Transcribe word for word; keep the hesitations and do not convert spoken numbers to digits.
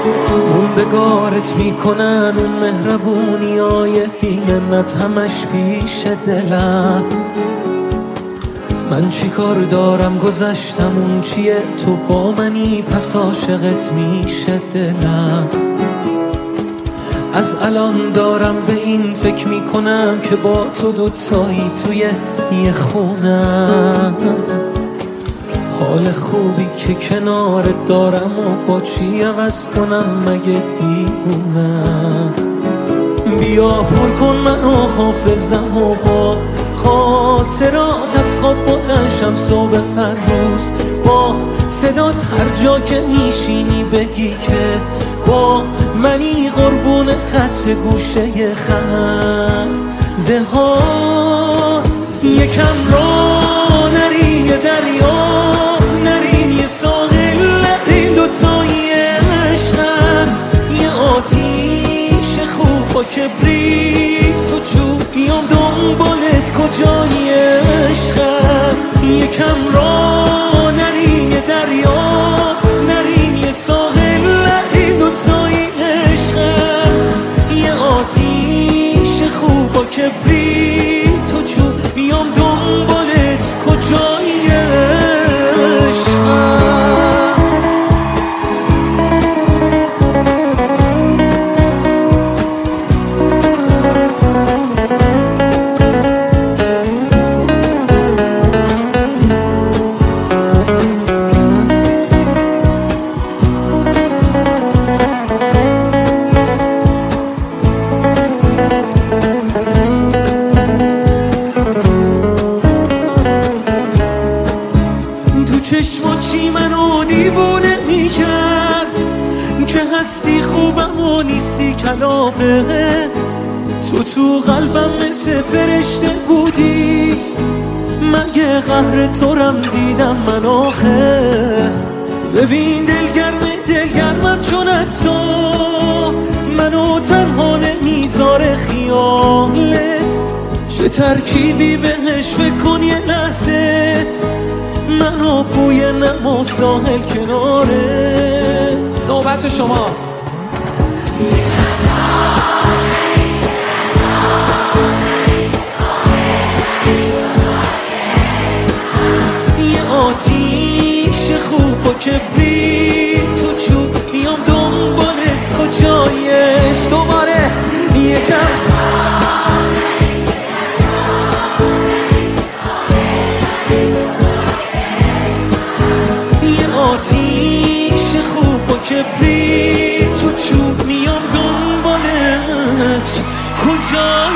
موندگارت میکنن اون مهربونی های بی منت همش پیش دلم. من چی کار دارم گذشتم اون چیه، تو با منی پس عاشقت میشه دلم. از الان دارم به این فکر میکنم که با تو دوتایی توی یه خونم. حال خوبی که کنارت دارم و با چی عوض کنم مگه دیوونم. بیا پر کن منو حافظم و با خاطرات از خواب بلنشم صبح هر روز. با صدات هر جا که میشینی بگی که با منی قربون خط گوشه خنده هات. یکم را نریم یه دریا، نریم یه ساحل، نریم دوتایی عشقن. یه آتیش خوب با کبریت تو چوب، بیام دنبالت کجایی عشقن. یکم را نریم یه دریا، نریم یه ساحل، نریم دوتایی عشقن. یه آتیش خوب با کبریت تو چوب، بیام دنبالت کجایی عشقن. چشما چی منو دیوونه میکرد که هستی خوبم و نیستی کلافه. تو تو قلبم مثل فرشته بودی، مگه قهر تورم دیدم من آخه. ببین دلگرم دلگرمم چون تو منو تنها نمیذاره خیالت. چه ترکیبی بهش فکر کن یه لحظه، منو بوی نم و ساحل کناره. نوبت شماست. یه آتیش خوب با کبریت تو چوب، بیام دنبالت کجایش. دوباره یکم آتیش خوب با کبریت تو چوب، میام دنبالت کجایی